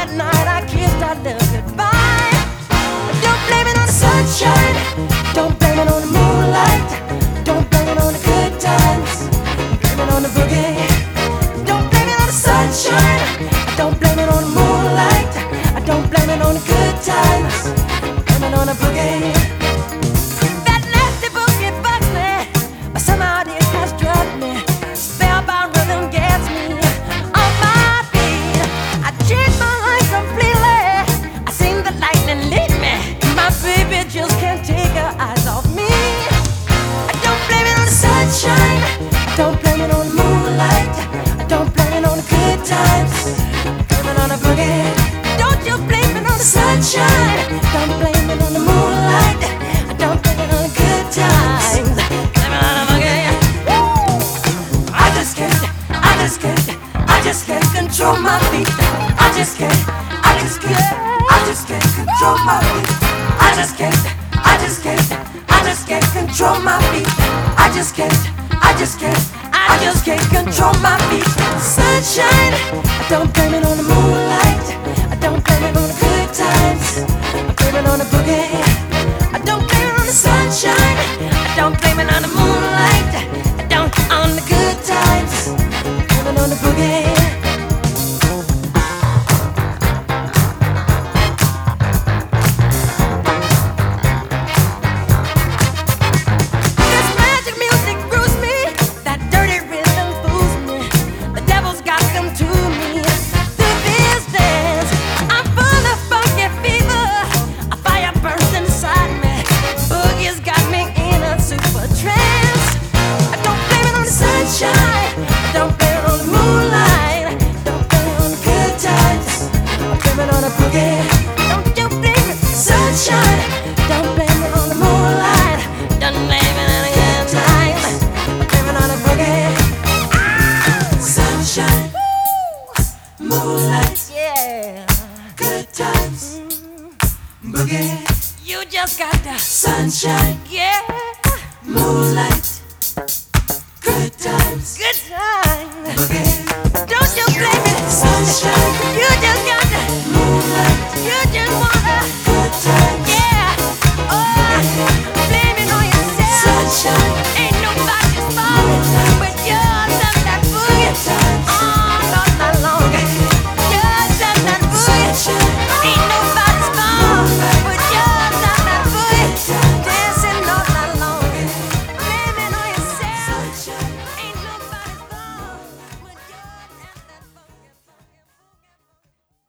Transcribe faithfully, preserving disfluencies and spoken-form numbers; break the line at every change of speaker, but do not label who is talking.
that night I kissed our love goodbye. Don't blame it on the sunshine, don't blame it on the moonlight, don't blame it on the good times, blame it on the boogie. Don't blame it on the sunshine, don't blame it on the moonlight, I don't blame it on the good times, blame it on the boogie. That nasty boogie bugs me, but somehow it has struck me. Spellbound rhythm gets me on my feet. I changed my life completely, I seen the lightning lead me. My baby just can't take her eyes off me. I don't blame it on the sunshine, I don't blame it on the moonlight, I don't blame it on the good times, blame it on the boogie. Don't you blame it on the sunshine, don't blame it on the moonlight, I don't blame it on the good times, blame it on the boogie. Woo! I just can't, I just can't, I just can't control my feet. I just can't, I just can't, I just can't control my feet. I just can't, I just can't, I just can't control my feet. I just can't, I just can't, I just can't control my feet. Sunshine, I don't blame it on the moonlight, I don't blame it on the good times, I blame it on the boogie. I don't blame it on the sunshine, I don't blame it on the moonlight, I don't on the good times, I blame it on the boogie. Moonlight, yeah, good times, boogie. You just got the sunshine, yeah, moonlight.